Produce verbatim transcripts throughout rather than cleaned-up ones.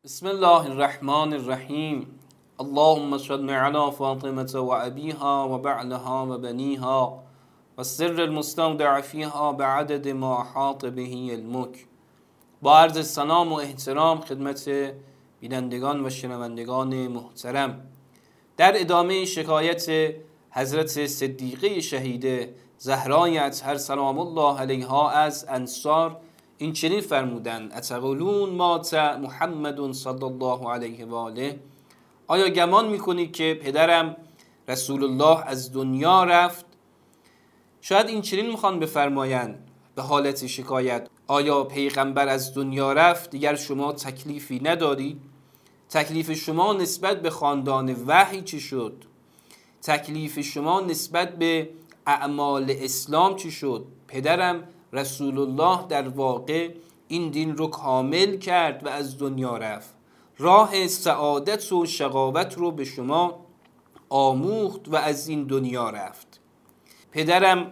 بسم الله الرحمن الرحیم. اللهم صل علی فاطمة و ابیها و بعلها و بنیها و سر المستودع فیها بعدد ما احاط به علمک. با عرض سلام و احترام خدمت بینندگان و شنوندگان محترم، در ادامه شکایت حضرت صدیقه شهیده زهرای اطهر سلام الله علیها از انصار این چنین فرمودند: اتقولون مات محمد صلی الله علیه و آله، آیا گمان میکنید که پدرم رسول الله از دنیا رفت؟ شاید این چنین میخوان بفرمایند به حالت شکایت: آیا پیغمبر از دنیا رفت دیگر شما تکلیفی ندارید؟ تکلیف شما نسبت به خاندان وحی چی شد؟ تکلیف شما نسبت به اعمال اسلام چی شد؟ پدرم رسول الله در واقع این دین رو کامل کرد و از دنیا رفت، راه سعادت و شقاوت رو به شما آموخت و از این دنیا رفت. پدرم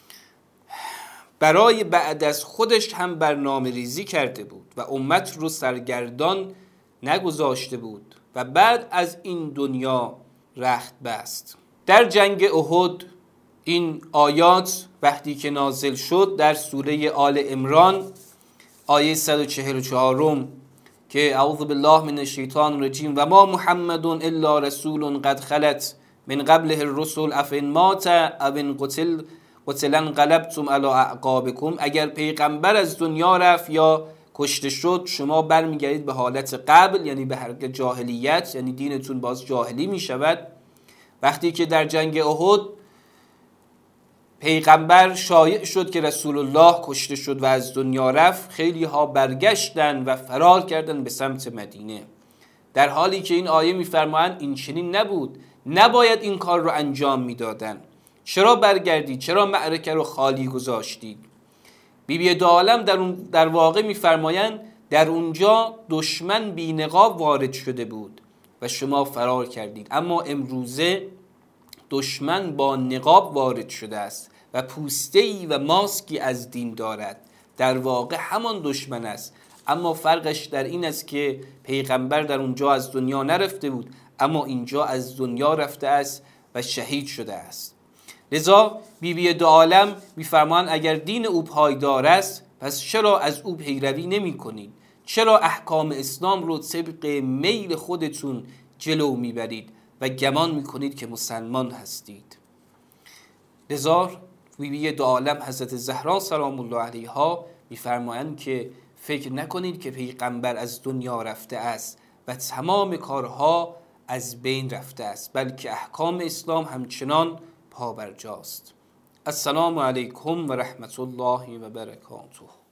برای بعد از خودش هم برنامه ریزی کرده بود و امت رو سرگردان نگذاشته بود و بعد از این دنیا رخت بست. در جنگ احد این آیات وقتی که نازل شد در سوره آل عمران آیه صد و چهل و چهار که اعوذ بالله من الشیطان الرجیم و ما محمد الا رسول قد خلت من قبله الرسل افن مات او قتل قتل انقلبتم علی اعقابکم، اگر پیغمبر از دنیا رفت یا کشته شد شما برمیگردید به حالت قبل، یعنی به حالت جاهلیت، یعنی دینتون باز جاهلی می شود. وقتی که در جنگ احد پیغمبر شایع شد که رسول الله کشته شد و از دنیا رفت، خیلی ها برگشتن و فرار کردن به سمت مدینه، در حالی که این آیه میفرمایند این چنین نبود، نباید این کار رو انجام میدادن. چرا برگردید؟ چرا معرکه رو خالی گذاشتید؟ بی بی دو عالم در, اون در واقع میفرمایند در اونجا دشمن بی نقاب وارد شده بود و شما فرار کردید، اما امروزه دشمن با نقاب وارد شده است و پوسته‌ای و ماسکی از دین دارد، در واقع همان دشمن است، اما فرقش در این است که پیغمبر در اونجا از دنیا نرفته بود، اما اینجا از دنیا رفته است و شهید شده است. لذا بی بی دو عالم می‌فرمایند اگر دین او پایدار است پس چرا از او پیروی نمی کنید؟ چرا احکام اسلام رو طبق میل خودتون جلو میبرید و گمان میکنید که مسلمان هستید؟ لذا بی بی دو عالم حضرت زهرا سلام الله علیها میفرمایند که فکر نکنید که پیغمبر از دنیا رفته است و تمام کارها از بین رفته است، بلکه احکام اسلام همچنان پابرجاست. السلام علیکم و رحمت الله و برکاته.